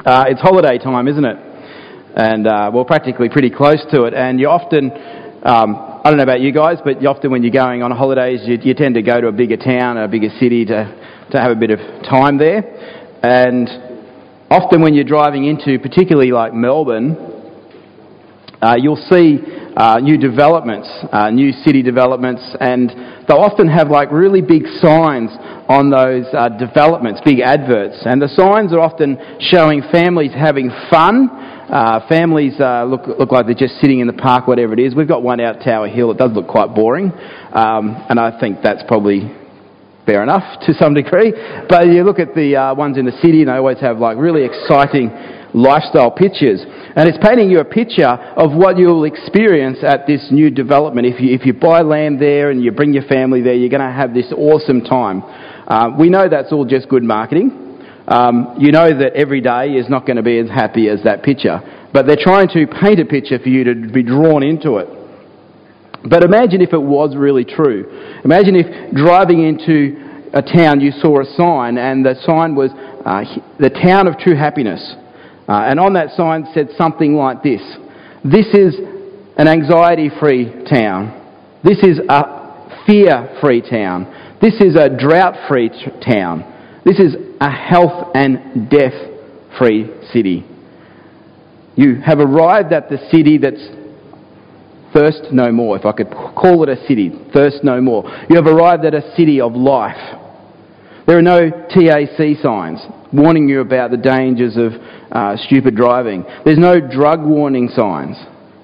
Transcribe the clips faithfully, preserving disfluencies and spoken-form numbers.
Uh, it's holiday time, isn't it? And uh, we're practically pretty close to it. And you often, um, I don't know about you guys, but you often when you're going on holidays, you, you tend to go to a bigger town, a bigger city to, to have a bit of time there. And often when you're driving into, particularly like Melbourne, uh, you'll see uh, new developments, uh, new city developments, and they'll often have like really big signs on those uh, developments, big adverts. And the signs are often showing families having fun. Uh, families uh, look look like they're just sitting in the park, whatever it is. We've got one out Tower Hill. It does look quite boring, um, and I think that's probably fair enough to some degree. But you look at the uh, ones in the city, and they always have like really exciting lifestyle pictures. And it's painting you a picture of what you'll experience at this new development. If you, if you buy land there and you bring your family there, you're going to have this awesome time. Uh, we know that's all just good marketing. Um, you know that every day is not going to be as happy as that picture. But they're trying to paint a picture for you to be drawn into it. But imagine if it was really true. Imagine if driving into a town you saw a sign, and the sign was uh, the town of true happiness. Uh, and on that sign said something like this: this is an anxiety-free town. This is a fear-free town. This is a drought-free t- town. This is a health and death-free city. You have arrived at the city that's thirst no more, if I could call it a city, thirst no more. You have arrived at a city of life. There are no T A C signs warning you about the dangers of uh, stupid driving. There's no drug warning signs.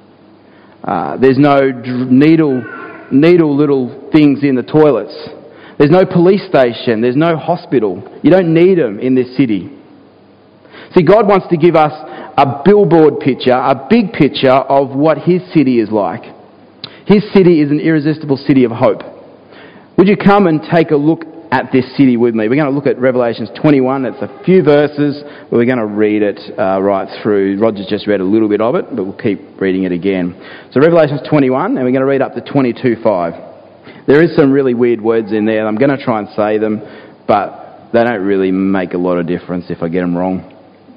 Uh, there's no dr- needle, needle little things in the toilets. There's no police station. There's no hospital. You don't need them in this city. See, God wants to give us a billboard picture, a big picture of what His city is like. His city is an irresistible city of hope. Would you come and take a look at this city with me? We're going to look at Revelations twenty-one. That's a few verses, but we're going to read it uh, right through. Roger's just read a little bit of it, but we'll keep reading it again. So Revelations twenty-one, and we're going to read up to twenty-two five. There is some really weird words in there. I'm going to try and say them, but they don't really make a lot of difference if I get them wrong.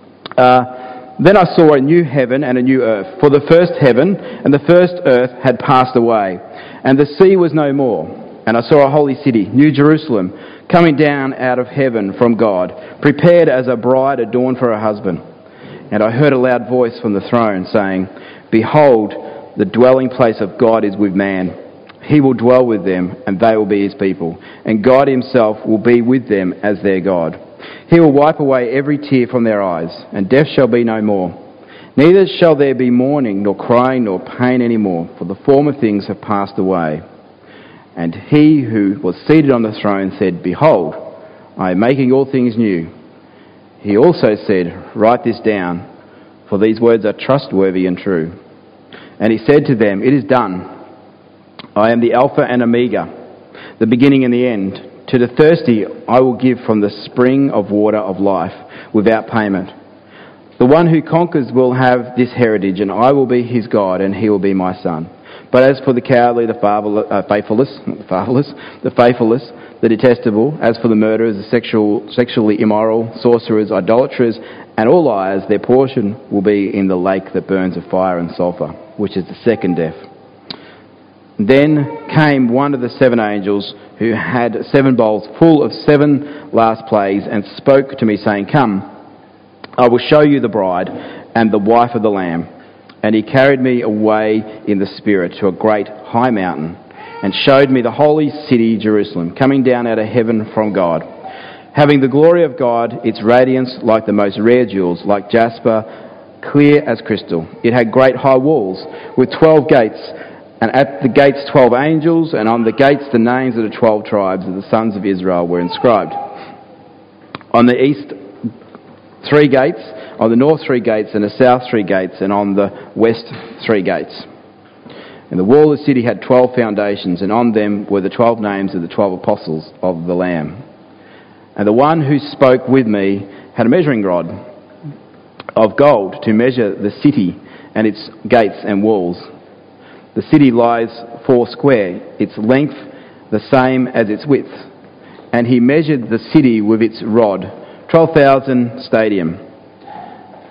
Uh, then I saw a new heaven and a new earth, for the first heaven and the first earth had passed away, and the sea was no more. And I saw a holy city, New Jerusalem, coming down out of heaven from God, prepared as a bride adorned for her husband. And I heard a loud voice from the throne saying, "Behold, the dwelling place of God is with man. He will dwell with them, and they will be his people. And God himself will be with them as their God. He will wipe away every tear from their eyes, and death shall be no more. Neither shall there be mourning, nor crying, nor pain any more, for the former things have passed away." And he who was seated on the throne said, "Behold, I am making all things new." He also said, "Write this down, for these words are trustworthy and true." And he said to them, "It is done. I am the Alpha and Omega, the beginning and the end. To the thirsty I will give from the spring of water of life without payment. The one who conquers will have this heritage, and I will be his God, and he will be my son. But as for the cowardly, the fatherless, uh, faithless, not the fatherless, the faithless, the detestable, as for the murderers, the sexual, sexually immoral, sorcerers, idolaters, and all liars, their portion will be in the lake that burns with fire and sulphur, which is the second death." Then came one of the seven angels who had seven bowls full of seven last plagues, and spoke to me, saying, "Come, I will show you the bride and the wife of the Lamb." And he carried me away in the Spirit to a great high mountain, and showed me the holy city Jerusalem, coming down out of heaven from God, having the glory of God, its radiance like the most rare jewels, like jasper, clear as crystal. It had great high walls with twelve gates, and at the gates twelve angels, and on the gates the names of the twelve tribes of the sons of Israel were inscribed. On the east three gates, on the north three gates, and the south three gates, and on the west three gates. And the wall of the city had twelve foundations, and on them were the twelve names of the twelve apostles of the Lamb. And the one who spoke with me had a measuring rod of gold to measure the city and its gates and walls. The city lies four square, its length the same as its width. And he measured the city with its rod, twelve thousand stadium.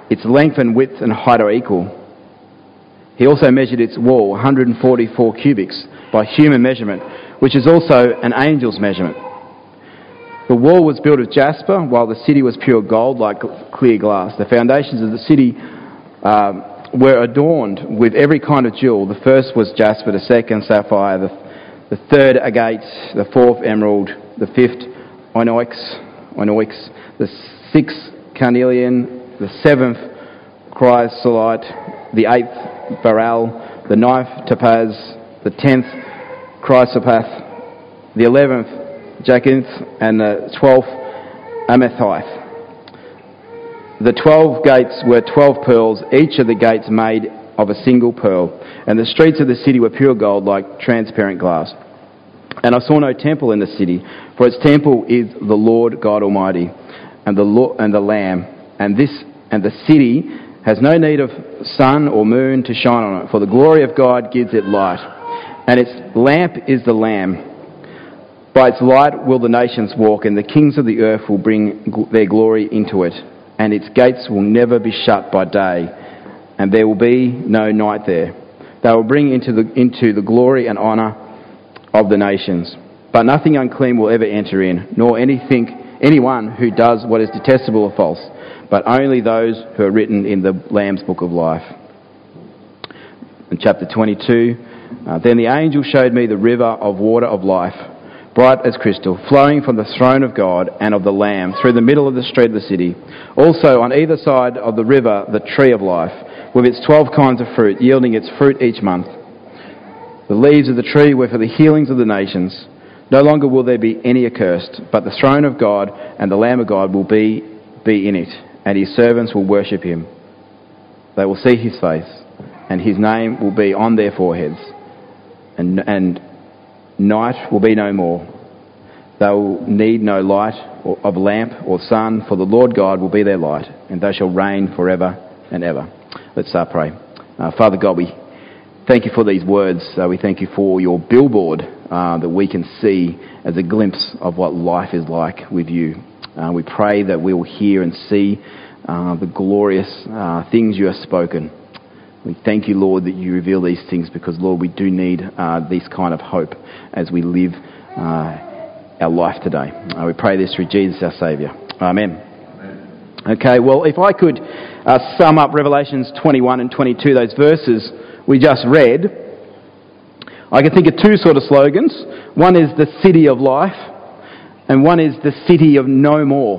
Its length and width and height are equal. He also measured its wall, one hundred forty-four cubits, by human measurement, which is also an angel's measurement. The wall was built of jasper, while the city was pure gold like clear glass. The foundations of the city um, were adorned with every kind of jewel. The first was jasper, the second sapphire, the, the third agate, the fourth emerald, the fifth onyx, onyx, the sixth carnelian, the seventh chrysolite, the eighth beryl, the ninth topaz, the tenth chrysoprase, the eleventh jacinth, and the twelfth amethyst. The twelve gates were twelve pearls, each of the gates made of a single pearl, and the streets of the city were pure gold like transparent glass. And I saw no temple in the city, for its temple is the Lord God Almighty, and the Lord, and the Lamb, and this and the city has no need of sun or moon to shine on it, for the glory of God gives it light, and its lamp is the Lamb. By its light will the nations walk, and the kings of the earth will bring their glory into it, and its gates will never be shut by day, and there will be no night there. They will bring into the into the glory and honour of the nations. But nothing unclean will ever enter in, nor anything anyone who does what is detestable or false, but only those who are written in the Lamb's book of life. In chapter twenty-two, uh, then the angel showed me the river of water of life, bright as crystal, flowing from the throne of God and of the Lamb through the middle of the street of the city. Also on either side of the river the tree of life, with its twelve kinds of fruit, yielding its fruit each month. The leaves of the tree were for the healings of the nations. No longer will there be any accursed, but the throne of God and the Lamb of God will be, be in it, and his servants will worship him. They will see his face, and his name will be on their foreheads, and, and night will be no more. They will need no light or, of lamp or sun, for the Lord God will be their light, and they shall reign forever and ever. Let's uh, pray. Uh, Father God, we thank you for these words. Uh, we thank you for your billboard uh, that we can see as a glimpse of what life is like with you. Uh, we pray that we will hear and see uh, the glorious uh, things you have spoken. We thank you, Lord, that you reveal these things because, Lord, we do need uh, this kind of hope as we live uh, our life today. Uh, we pray this through Jesus, our Saviour. Amen. Amen. Okay, well, if I could uh, sum up Revelations twenty-one and twenty-two, those verses we just read, I can think of two sort of slogans. One is the city of life, and one is the city of no more.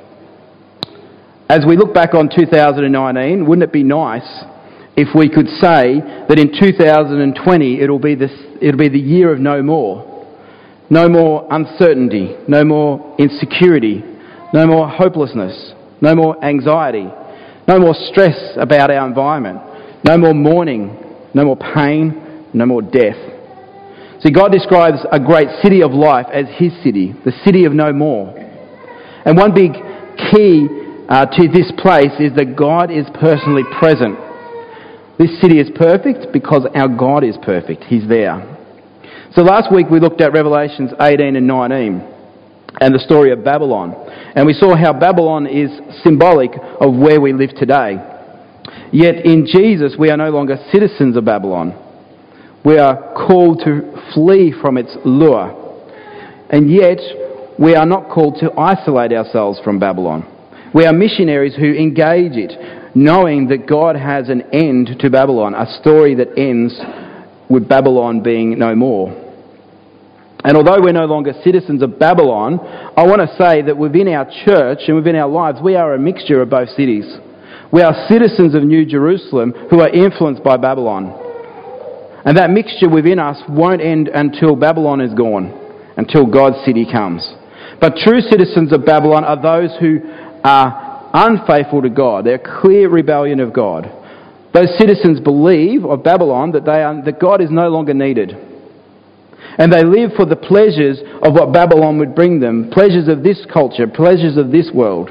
As we look back on two thousand nineteen, wouldn't it be nice if we could say that in two thousand twenty it'll be this, it'll be the year of no more. No more uncertainty, no more insecurity, no more hopelessness, no more anxiety, no more stress about our environment, no more mourning, no more pain, no more death. See, God describes a great city of life as his city, the city of no more. And one big key uh, to this place is that God is personally present. This city is perfect because our God is perfect. He's there. So last week we looked at Revelations eighteen and nineteen and the story of Babylon. And we saw how Babylon is symbolic of where we live today. Yet in Jesus we are no longer citizens of Babylon. We are called to flee from its lure. And yet we are not called to isolate ourselves from Babylon. We are missionaries who engage it, knowing that God has an end to Babylon, a story that ends with Babylon being no more. And although we're no longer citizens of Babylon, I want to say that within our church and within our lives, we are a mixture of both cities. We are citizens of New Jerusalem who are influenced by Babylon. And that mixture within us won't end until Babylon is gone, until God's city comes. But true citizens of Babylon are those who are unfaithful to God. They're a clear rebellion of God. Those citizens believe of Babylon that they are, that God is no longer needed. And they live for the pleasures of what Babylon would bring them, pleasures of this culture, pleasures of this world.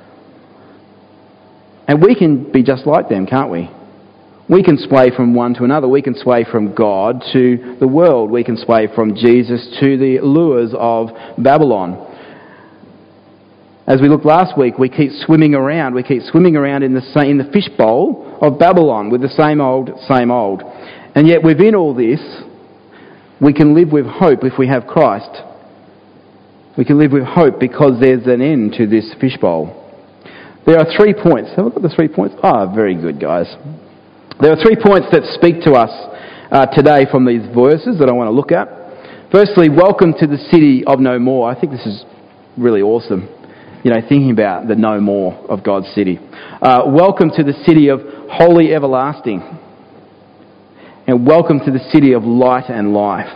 And we can be just like them, can't we? We can sway from one to another. We can sway from God to the world. We can sway from Jesus to the lures of Babylon. As we looked last week, we keep swimming around. We keep swimming around in the same, in the fishbowl of Babylon with the same old, same old. And yet within all this, we can live with hope if we have Christ. We can live with hope because there's an end to this fishbowl. There are three points. Have I got the three points? Ah, oh, very good, guys. There are three points that speak to us uh, today from these verses that I want to look at. Firstly, welcome to the city of no more. I think this is really awesome. You know, thinking about the no more of God's city. Uh, welcome to the city of holy everlasting. And welcome to the city of light and life.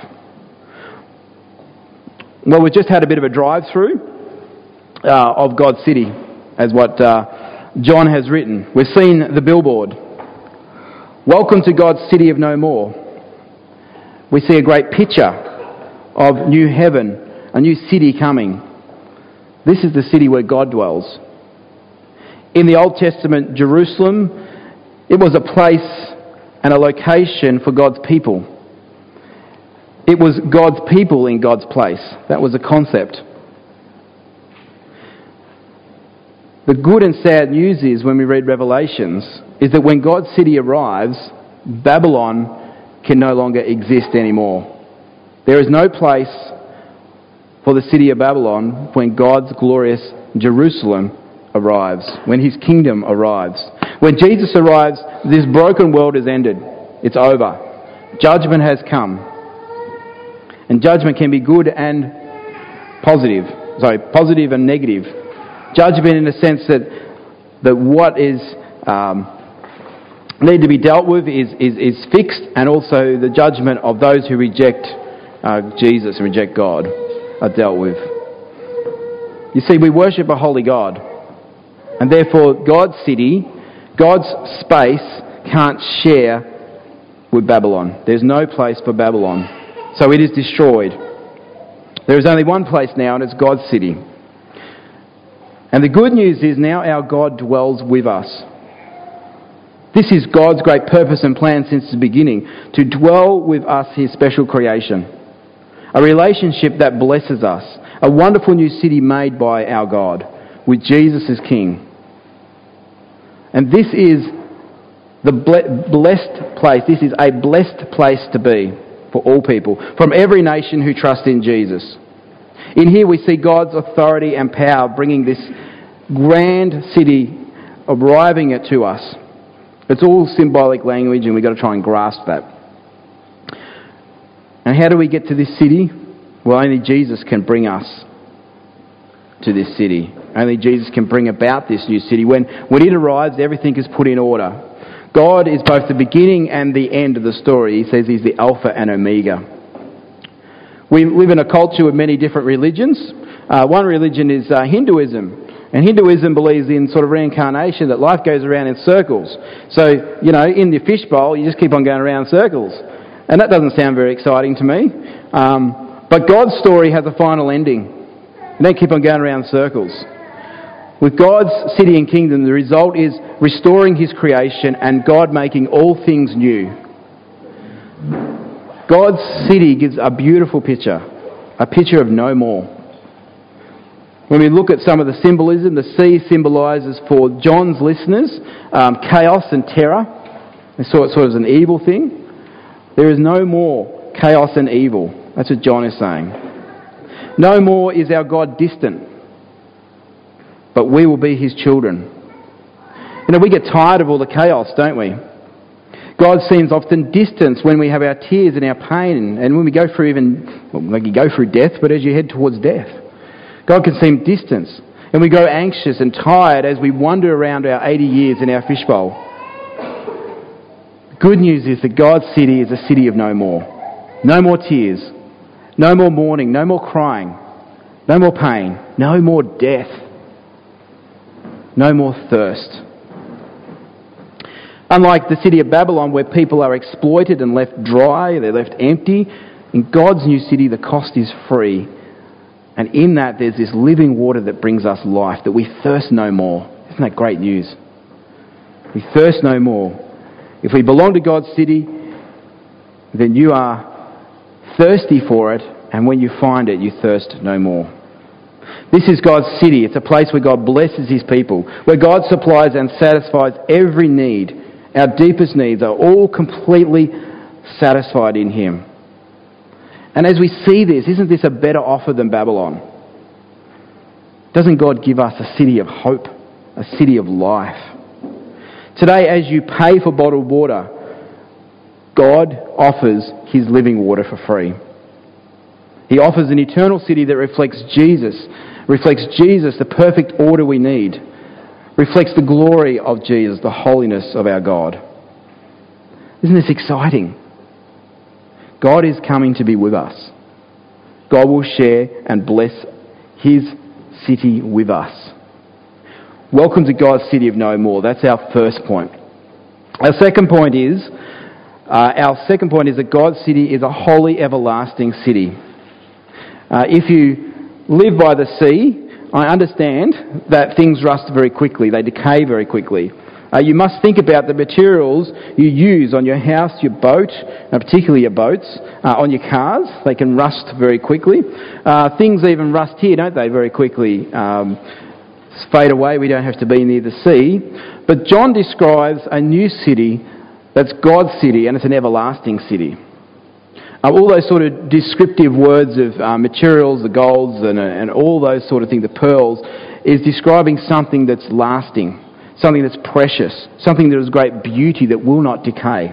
Well, we've just had a bit of a drive-through uh, of God's city, as what uh, John has written. We've seen the billboard. Welcome to God's city of no more. We see a great picture of new heaven, a new city coming. This is the city where God dwells. In the Old Testament, Jerusalem, it was a place and a location for God's people. It was God's people in God's place. That was the concept. The good and sad news is, when we read Revelations, is that when God's city arrives, Babylon can no longer exist anymore. There is no place for the city of Babylon when God's glorious Jerusalem arrives, when his kingdom arrives. When Jesus arrives, this broken world is ended. It's over. Judgment has come. And judgment can be good and positive. Sorry, positive and negative. Judgment in the sense that, that what is um, need to be dealt with is, is, is fixed, and also the judgment of those who reject uh, Jesus and reject God are dealt with. You see, we worship a holy God, and therefore God's city, God's space can't share with Babylon. There's no place for Babylon. So it is destroyed. There is only one place now, and it's God's city. And the good news is now our God dwells with us. This is God's great purpose and plan since the beginning, to dwell with us, his special creation. A relationship that blesses us. A wonderful new city made by our God, with Jesus as King. And this is the blessed place. This is a blessed place to be for all people, from every nation who trust in Jesus. In here we see God's authority and power bringing this grand city, arriving it to us. It's all symbolic language, and we've got to try and grasp that. And how do we get to this city? Well, only Jesus can bring us to this city. Only Jesus can bring about this new city. When, when it arrives, everything is put in order. God is both the beginning and the end of the story. He says he's the Alpha and Omega. We live in a culture with many different religions. Uh, one religion is uh, Hinduism. And Hinduism believes in sort of reincarnation, that life goes around in circles. So, you know, in the fishbowl, you just keep on going around in circles. And that doesn't sound very exciting to me. Um, but God's story has a final ending. You don't keep on going around in circles. With God's city and kingdom, the result is restoring his creation and God making all things new. God's city gives a beautiful picture, a picture of no more. When we look at some of the symbolism, the sea symbolises for John's listeners um, chaos and terror. They saw it sort of as an evil thing. There is no more chaos and evil. That's what John is saying. No more is our God distant, but we will be his children. You know, we get tired of all the chaos, don't we? God seems often distant when we have our tears and our pain, and when we go through even, well, like you go through death, but as you head towards death. God can seem distant, and we grow anxious and tired as we wander around our eighty years in our fishbowl. Good news is that God's city is a city of no more. No more tears, no more mourning, no more crying, no more pain, no more death, no more thirst. Unlike the city of Babylon, where people are exploited and left dry, they're left empty, in God's new city the cost is free. And in that there's this living water that brings us life, that we thirst no more. Isn't that great news? We thirst no more. If we belong to God's city, then you are thirsty for it, and when you find it, you thirst no more. This is God's city. It's a place where God blesses his people, where God supplies and satisfies every need. Our deepest needs are all completely satisfied in him. And as we see this, isn't this a better offer than Babylon? Doesn't God give us a city of hope, a city of life? Today, as you pay for bottled water, God offers his living water for free. He offers an eternal city that reflects Jesus, reflects Jesus, the perfect order we need, reflects the glory of Jesus, the holiness of our God. Isn't this exciting? God is coming to be with us. God will share and bless his city with us. Welcome to God's city of no more. That's our first point. Our second point is, uh, our second point is that God's city is a holy, everlasting city. Uh, if you live by the sea, I understand that things rust very quickly. They decay very quickly. Uh, you must think about the materials you use on your house, your boat, uh, particularly your boats, uh, on your cars. They can rust very quickly. Uh, things even rust here, don't they, very quickly. Um, fade away. We don't have to be near the sea. But John describes a new city that's God's city, and it's an everlasting city. Uh, all those sort of descriptive words of uh, materials, the golds and, uh, and all those sort of things, the pearls, is describing something that's lasting, something that's precious, something that is great beauty that will not decay.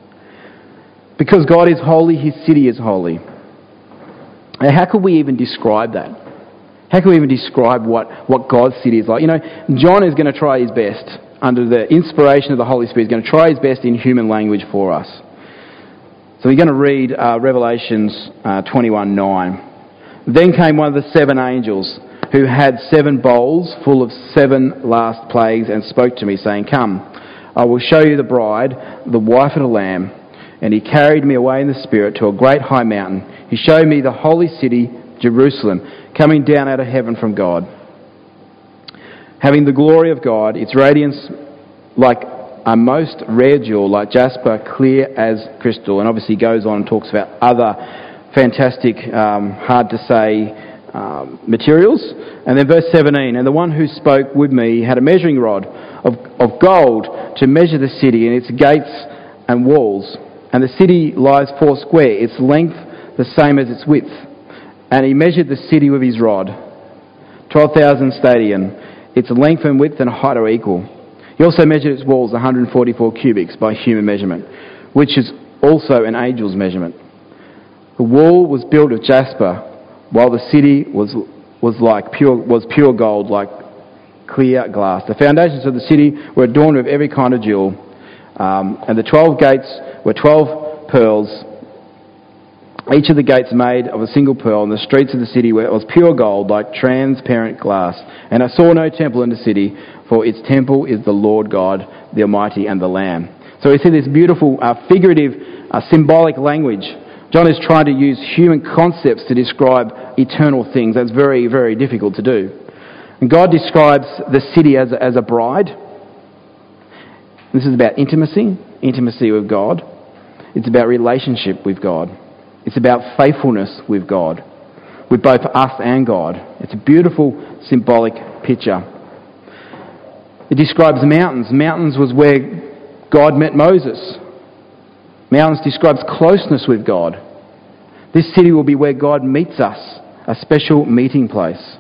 Because God is holy, his city is holy. Now, how could we even describe that? How can we even describe what, what God's city is like? You know, John is going to try his best, under the inspiration of the Holy Spirit, he's going to try his best in human language for us. So we're going to read uh, Revelations uh, twenty-one nine. Then came one of the seven angels who had seven bowls full of seven last plagues and spoke to me, saying, "Come, I will show you the bride, the wife of the Lamb." And he carried me away in the Spirit to a great high mountain. He showed me the holy city, Jerusalem, coming down out of heaven from God, having the glory of God, its radiance like a most rare jewel, like jasper, clear as crystal. And obviously goes on and talks about other fantastic, um, hard to say um, materials. And then verse seventeen, and the one who spoke with me had a measuring rod of, of gold to measure the city and its gates and walls. And the city lies four square, its length the same as its width. And he measured the city with his rod, twelve thousand stadion. Its length and width and height are equal. He also measured its walls one hundred forty-four cubits by human measurement, which is also an angel's measurement. The wall was built of jasper, while the city was was like pure was pure gold, like clear glass. The foundations of the city were adorned with every kind of jewel, um, and the twelve gates were twelve pearls. Each of the gates made of a single pearl, and the streets of the city were was pure gold, like transparent glass. And I saw no temple in the city, for its temple is the Lord God, the Almighty, and the Lamb. So we see this beautiful uh, figurative, uh, symbolic language. John is trying to use human concepts to describe eternal things. That's very, very difficult to do. And God describes the city as a, as a bride. This is about intimacy, intimacy with God. It's about relationship with God. It's about faithfulness with God, with both us and God. It's a beautiful symbolic picture. It describes mountains. Mountains was where God met Moses. Mountains describes closeness with God. This city will be where God meets us, a special meeting place.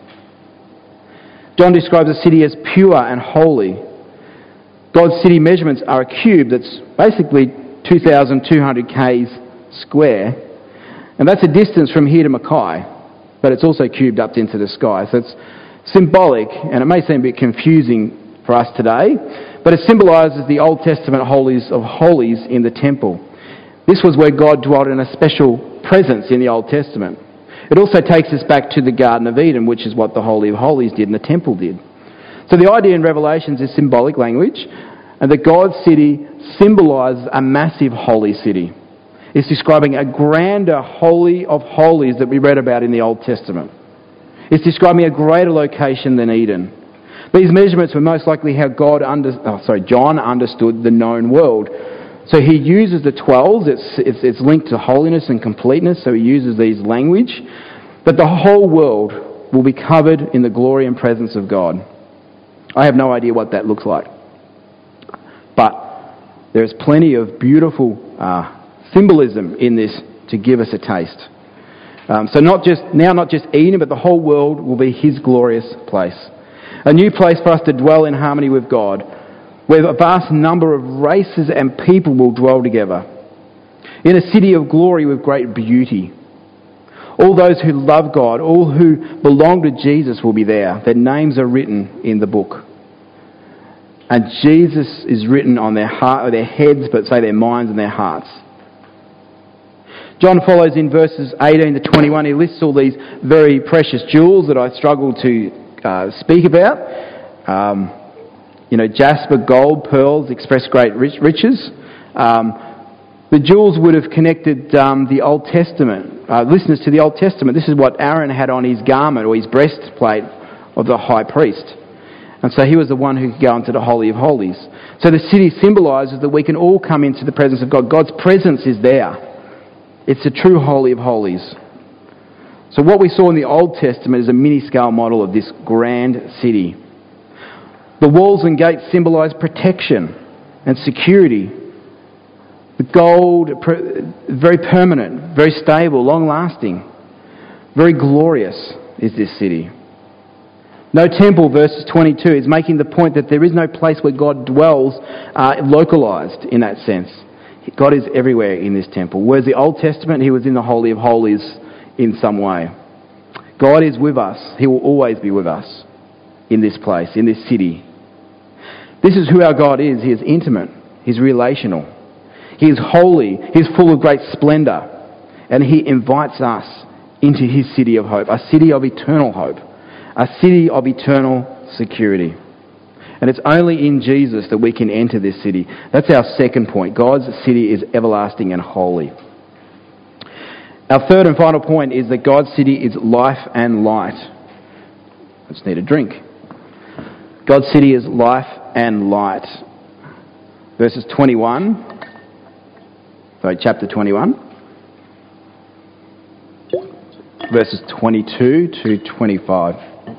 John describes the city as pure and holy. God's city measurements are a cube that's basically two thousand two hundred k's square. And that's a distance from here to Mackay, but it's also cubed up into the sky. So it's symbolic, and it may seem a bit confusing for us today, but it symbolises the Old Testament holies of holies in the temple. This was where God dwelt in a special presence in the Old Testament. It also takes us back to the Garden of Eden, which is what the Holy of Holies did and the temple did. So the idea in Revelations is symbolic language, and that God's city symbolises a massive holy city. It's describing a grander holy of holies that we read about in the Old Testament. It's describing a greater location than Eden. These measurements were most likely how God under, oh, sorry, John understood the known world. So he uses the twelves, it's, it's, it's linked to holiness and completeness, so he uses these language. But the whole world will be covered in the glory and presence of God. I have no idea what that looks like. But there is plenty of beautiful uh, symbolism in this to give us a taste. Um, so not just now, not just Eden, but the whole world will be his glorious place. A new place for us to dwell in harmony with God, where a vast number of races and people will dwell together. In a city of glory with great beauty. All those who love God, all who belong to Jesus will be there. Their names are written in the book. And Jesus is written on their heart, or their heads, but say their minds and their hearts. John follows in verses eighteen to twenty-one. He lists all these very precious jewels that I struggle to uh, speak about. Um, you know, jasper, gold, pearls express great rich, riches. Um, the jewels would have connected um, the Old Testament, uh, listeners to the Old Testament. This is what Aaron had on his garment or his breastplate of the high priest. And so he was the one who could go into the Holy of Holies. So the city symbolises that we can all come into the presence of God. God's presence is there. It's a true Holy of Holies. So what we saw in the Old Testament is a mini-scale model of this grand city. The walls and gates symbolise protection and security. The gold, very permanent, very stable, long-lasting, very glorious is this city. No temple, verses twenty-two, is making the point that there is no place where God dwells uh, localised in that sense. God is everywhere in this temple. Whereas the Old Testament, he was in the Holy of Holies in some way. God is with us. He will always be with us in this place, in this city. This is who our God is. He is intimate. He's relational. He is holy. He's full of great splendour. And he invites us into his city of hope, a city of eternal hope, a city of eternal security. And it's only in Jesus that we can enter this city. That's our second point. God's city is everlasting and holy. Our third and final point is that God's city is life and light. I just need a drink. God's city is life and light. Verses twenty-one. Sorry, chapter twenty-one. Verses twenty-two to twenty-five.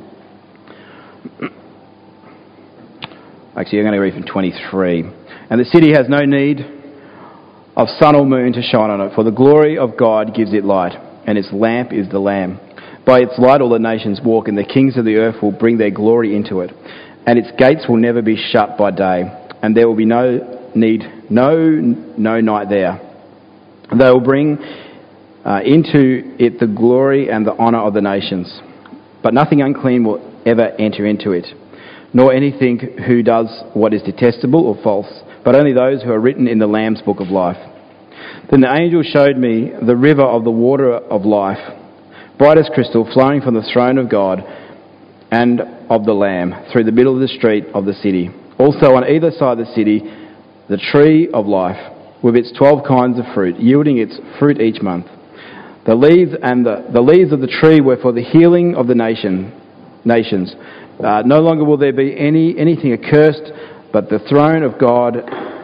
Actually, I'm going to read from twenty-three. And the city has no need of sun or moon to shine on it, for the glory of God gives it light, and its lamp is the Lamb. By its light all the nations walk, and the kings of the earth will bring their glory into it. And its gates will never be shut by day, and there will be no need, no, no night there. They will bring uh, into it the glory and the honour of the nations. But nothing unclean will ever enter into it, nor anything who does what is detestable or false, but only those who are written in the Lamb's book of life. Then the angel showed me the river of the water of life, bright as crystal, flowing from the throne of God and of the Lamb, through the middle of the street of the city. Also on either side of the city, the tree of life, with its twelve kinds of fruit, yielding its fruit each month. The leaves and the, the leaves of the tree were for the healing of the nation, nations. Uh, no longer will there be any anything accursed, but the throne of God,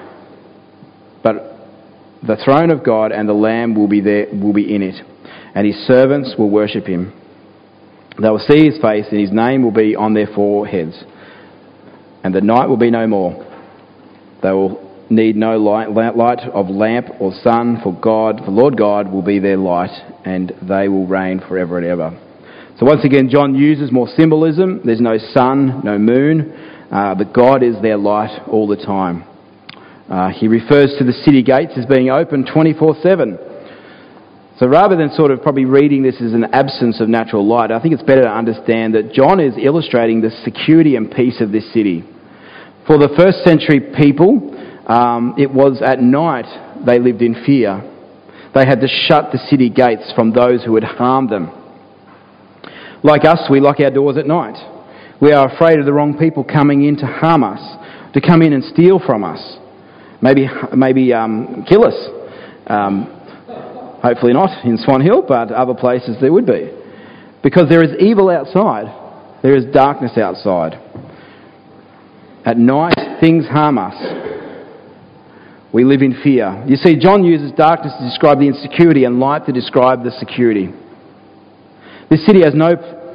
but the throne of God and the Lamb will be there, will be in it, and his servants will worship him. They will see his face, and his name will be on their foreheads. And the night will be no more. They will need no light, light of lamp or sun, for God, for Lord God will be their light, and they will reign forever and ever. So once again, John uses more symbolism. There's no sun, no moon, uh, but God is their light all the time. Uh, he refers to the city gates as being open twenty-four seven. So rather than sort of probably reading this as an absence of natural light, I think it's better to understand that John is illustrating the security and peace of this city. For the first century people, um, it was at night they lived in fear. They had to shut the city gates from those who would harm them. Like us, we lock our doors at night. We are afraid of the wrong people coming in to harm us, to come in and steal from us, maybe maybe um, kill us. Um, hopefully not in Swan Hill, but other places there would be. Because there is evil outside. There is darkness outside. At night, things harm us. We live in fear. You see, John uses darkness to describe the insecurity and light to describe the security. This city has no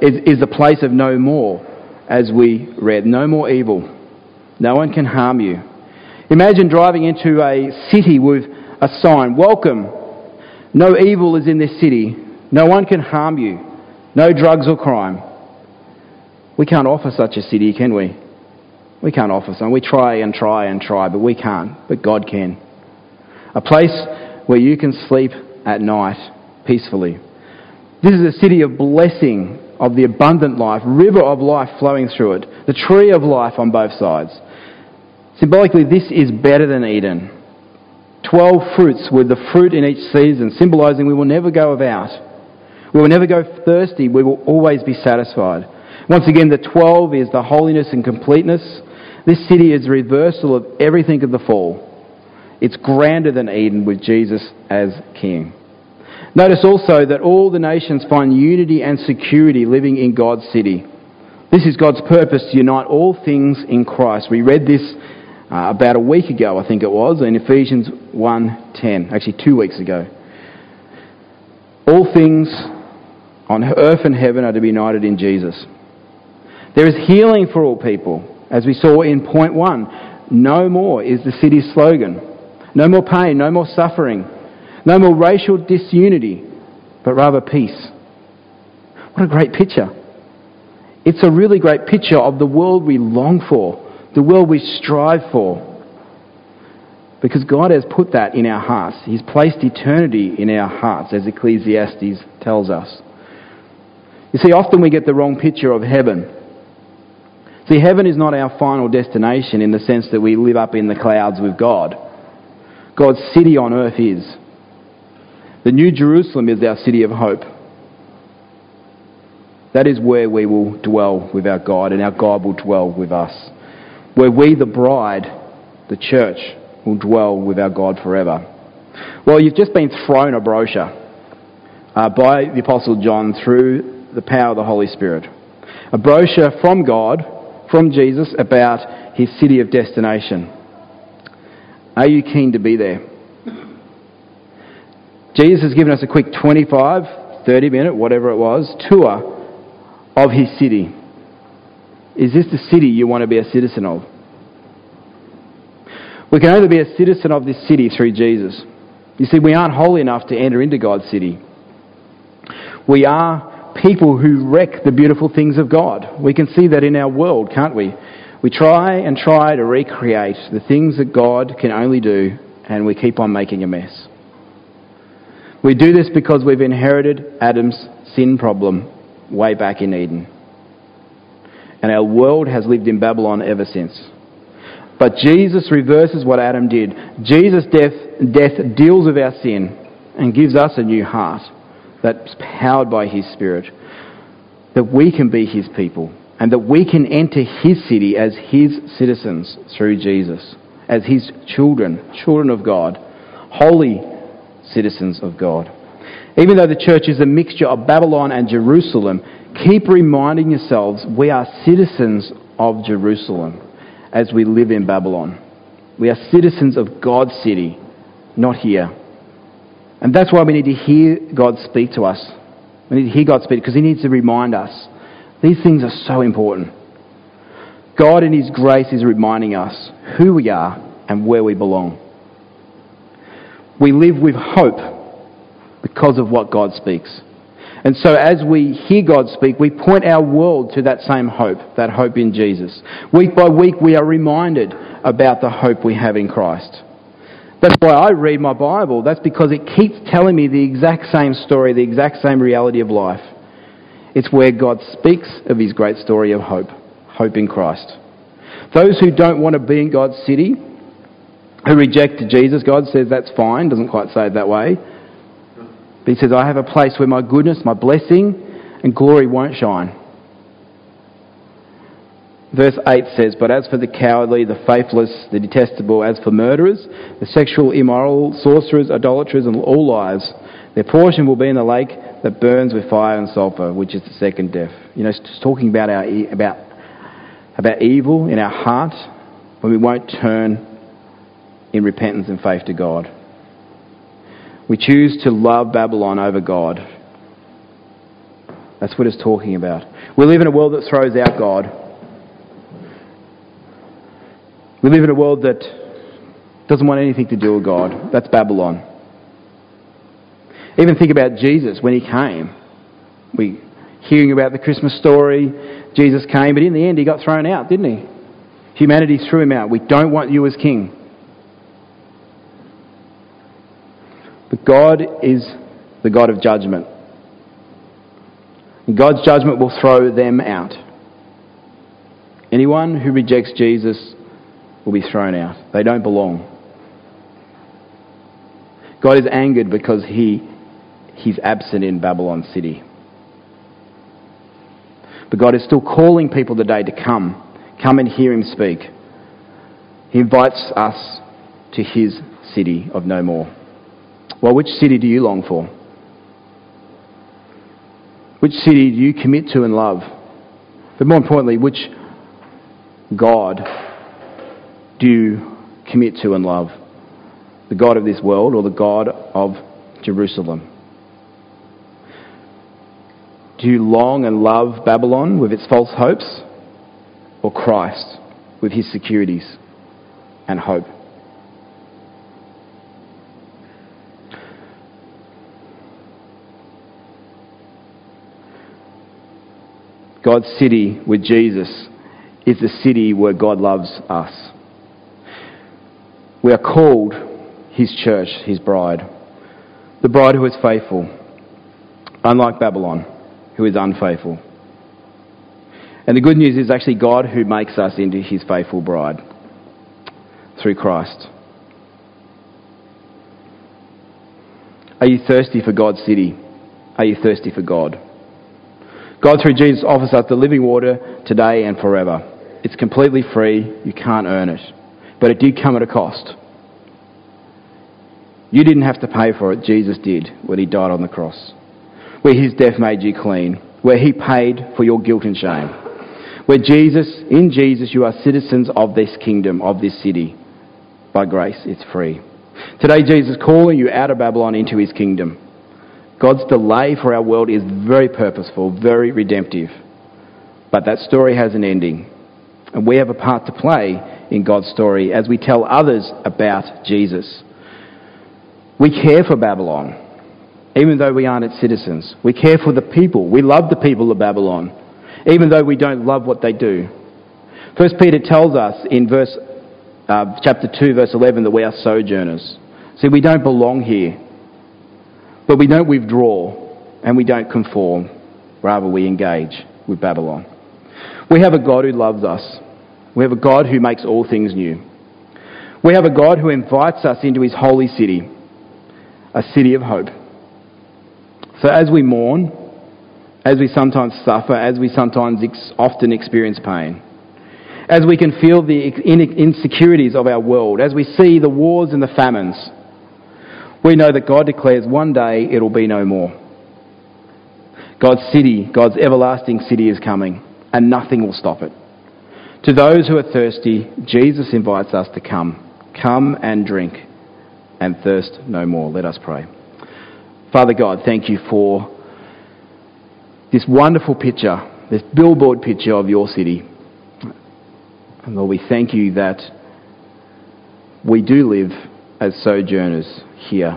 is, is the place of no more, as we read. No more evil. No one can harm you. Imagine driving into a city with a sign, welcome. No evil is in this city. No one can harm you. No drugs or crime. We can't offer such a city, can we? We can't offer something. We try and try and try, but we can't. But God can. A place where you can sleep at night peacefully. This is a city of blessing, of the abundant life, river of life flowing through it, the tree of life on both sides. Symbolically, this is better than Eden. Twelve fruits with the fruit in each season, symbolising we will never go without. We will never go thirsty. We will always be satisfied. Once again, the twelve is the holiness and completeness. This city is the reversal of everything of the fall. It's grander than Eden with Jesus as King. Notice also that all the nations find unity and security living in God's city. This is God's purpose to unite all things in Christ. We read this uh, about a week ago, I think it was, in Ephesians one ten, actually two weeks ago. All things on earth and heaven are to be united in Jesus. There is healing for all people, as we saw in point one. No more is the city's slogan. No more pain, no more suffering, no more racial disunity, but rather peace. What a great picture. It's a really great picture of the world we long for, the world we strive for. Because God has put that in our hearts. He's placed eternity in our hearts, as Ecclesiastes tells us. You see, often we get the wrong picture of heaven. See, heaven is not our final destination in the sense that we live up in the clouds with God. God's city on earth is. The New Jerusalem is our city of hope. That is where we will dwell with our God, and our God will dwell with us. Where we, the bride, the church, will dwell with our God forever. Well, you've just been thrown a brochure uh, by the Apostle John through the power of the Holy Spirit. A brochure from God, from Jesus, about his city of destination. Are you keen to be there? Jesus has given us a quick twenty-five, thirty minute, whatever it was, tour of his city. Is this the city you want to be a citizen of? We can only be a citizen of this city through Jesus. You see, we aren't holy enough to enter into God's city. We are people who wreck the beautiful things of God. We can see that in our world, can't we? We try and try to recreate the things that God can only do, and we keep on making a mess. We do this because we've inherited Adam's sin problem way back in Eden. And our world has lived in Babylon ever since. But Jesus reverses what Adam did. Jesus' death, death deals with our sin and gives us a new heart that's powered by his Spirit, that we can be his people and that we can enter his city as his citizens through Jesus, as his children, children of God, holy citizens of God. Even though the church is a mixture of Babylon and Jerusalem, keep reminding yourselves we are citizens of Jerusalem as we live in Babylon. We are citizens of God's city, not here. And that's why we need to hear God speak to us. We need to hear God speak because he needs to remind us. These things are so important. God in his grace is reminding us who we are and where we belong. We live with hope because of what God speaks. And so as we hear God speak, we point our world to that same hope, that hope in Jesus. Week by week, we are reminded about the hope we have in Christ. That's why I read my Bible. That's because it keeps telling me the exact same story, the exact same reality of life. It's where God speaks of his great story of hope, hope in Christ. Those who don't want to be in God's city, who reject Jesus, God says that's fine, doesn't quite say it that way. But he says, I have a place where my goodness, my blessing and glory won't shine. Verse eight says, but as for the cowardly, the faithless, the detestable, as for murderers, the sexual immoral, sorcerers, idolaters, and all liars, their portion will be in the lake that burns with fire and sulphur, which is the second death. You know, it's just talking about our about about evil in our heart when we won't turn in repentance and faith to God. We choose to love Babylon over God. That's what it's talking about. We live in a world that throws out God. We live in a world that doesn't want anything to do with God. That's Babylon. Even think about Jesus when he came. We hearing about the Christmas story, Jesus came, but in the end he got thrown out, didn't he? Humanity threw him out. We don't want you as king. But God is the God of judgment. And God's judgment will throw them out. Anyone who rejects Jesus will be thrown out. They don't belong. God is angered because he he's absent in Babylon city. But God is still calling people today to come. Come and hear him speak. He invites us to his city of no more. Well, which city do you long for? Which city do you commit to and love? But more importantly, which God do you commit to and love? The God of this world or the God of Jerusalem? Do you long and love Babylon with its false hopes, or Christ with his securities and hope? God's city with Jesus is the city where God loves us. We are called his church, his bride. The bride who is faithful, unlike Babylon, who is unfaithful. And the good news is actually God who makes us into his faithful bride through Christ. Are you thirsty for God's city? Are you thirsty for God? God through Jesus offers us the living water today and forever. It's completely free. You can't earn it. But it did come at a cost. You didn't have to pay for it. Jesus did when he died on the cross. Where his death made you clean. Where he paid for your guilt and shame. Where Jesus, in Jesus, you are citizens of this kingdom, of this city. By grace, it's free. Today, Jesus is calling you out of Babylon into his kingdom. God's delay for our world is very purposeful, very redemptive. But that story has an ending. And we have a part to play in God's story as we tell others about Jesus. We care for Babylon, even though we aren't its citizens. We care for the people. We love the people of Babylon, even though we don't love what they do. First Peter tells us in verse uh, chapter two, verse eleven, that we are sojourners. See, we don't belong here. But we don't withdraw and we don't conform. Rather, we engage with Babylon. We have a God who loves us. We have a God who makes all things new. We have a God who invites us into his holy city, a city of hope. So as we mourn, as we sometimes suffer, as we sometimes ex- often experience pain, as we can feel the insecurities of our world, as we see the wars and the famines, we know that God declares one day it'll be no more. God's city, God's everlasting city is coming, and nothing will stop it. To those who are thirsty, Jesus invites us to come. Come and drink, and thirst no more. Let us pray. Father God, thank you for this wonderful picture, this billboard picture of your city. And Lord, we thank you that we do live as sojourners here.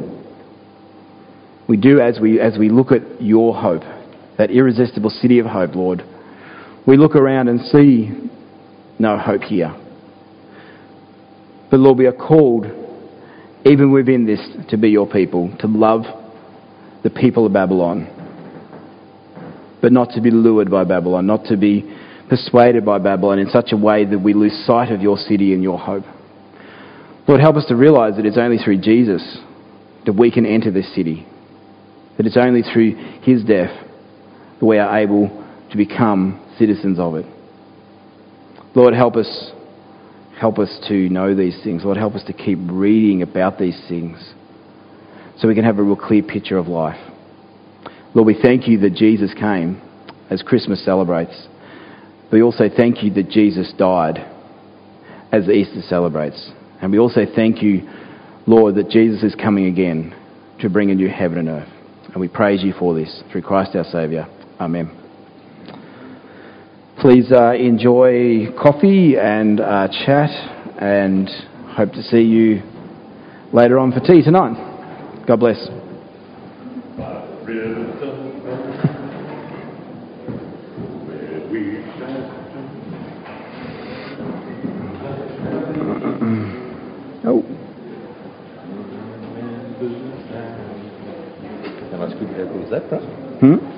We do as we as we look at your hope, that irresistible city of hope, Lord. We look around and see no hope here. But Lord, we are called, even within this, to be your people, to love the people of Babylon, but not to be lured by Babylon, not to be persuaded by Babylon in such a way that we lose sight of your city and your hope. Lord, help us to realise that it's only through Jesus that we can enter this city. That it's only through his death that we are able to become citizens of it. Lord, help us, help us to know these things. Lord, help us to keep reading about these things so we can have a real clear picture of life. Lord, we thank you that Jesus came as Christmas celebrates. But we also thank you that Jesus died as Easter celebrates. And we also thank you, Lord, that Jesus is coming again to bring a new heaven and earth. And we praise you for this through Christ our Saviour. Amen. Please uh, enjoy coffee and uh, chat, and hope to see you later on for tea tonight. God bless. Oh. How much good was that, bro? Hmm?